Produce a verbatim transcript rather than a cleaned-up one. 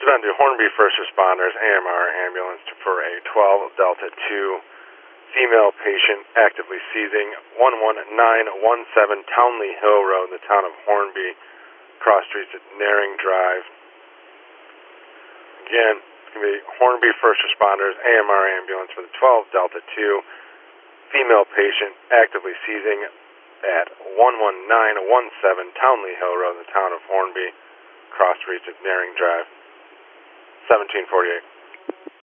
Seven to Hornby First Responders, A M R ambulance for a twelve Delta two female patient actively seizing, one one nine one seven Townley Hill Road in the town of Hornby, cross streets at Naring Drive. Again, it's going to be Hornby First Responders, A M R ambulance for the twelve Delta two female patient actively seizing at one one nine one seven Townley Hill Road in the town of Hornby, cross streets at Naring Drive. seventeen forty-eight.